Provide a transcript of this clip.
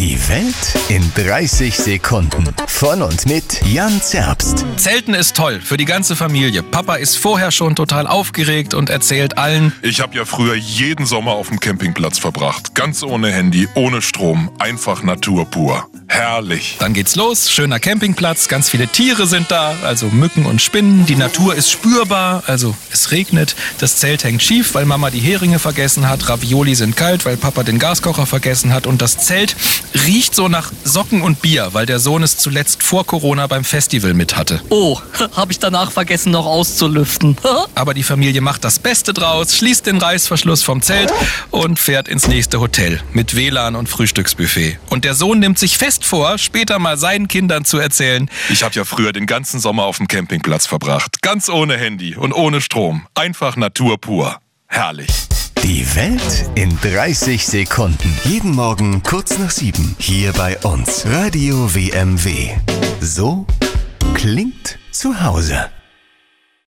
Die Welt in 30 Sekunden. Von und mit Jan Zerbst. Zelten ist toll, für die ganze Familie. Papa ist vorher schon total aufgeregt und erzählt allen: Ich habe ja früher jeden Sommer auf dem Campingplatz verbracht. Ganz ohne Handy, ohne Strom, einfach Natur pur. Herrlich. Dann geht's los, schöner Campingplatz, ganz viele Tiere sind da, also Mücken und Spinnen. Die Natur ist spürbar, also es regnet. Das Zelt hängt schief, weil Mama die Heringe vergessen hat. Ravioli sind kalt, weil Papa den Gaskocher vergessen hat. Und das Zelt riecht so nach Socken und Bier, weil der Sohn es zuletzt vor Corona beim Festival mit hatte. Oh, habe ich danach vergessen noch auszulüften. Aber die Familie macht das Beste draus, schließt den Reißverschluss vom Zelt und fährt ins nächste Hotel mit WLAN und Frühstücksbuffet. Und der Sohn nimmt sich fest vor, später mal seinen Kindern zu erzählen: Ich habe ja früher den ganzen Sommer auf dem Campingplatz verbracht. Ganz ohne Handy und ohne Strom. Einfach Natur pur. Herrlich. Die Welt in 30 Sekunden. Jeden Morgen kurz nach 7. Hier bei uns. Radio WMW. So klingt zu Hause.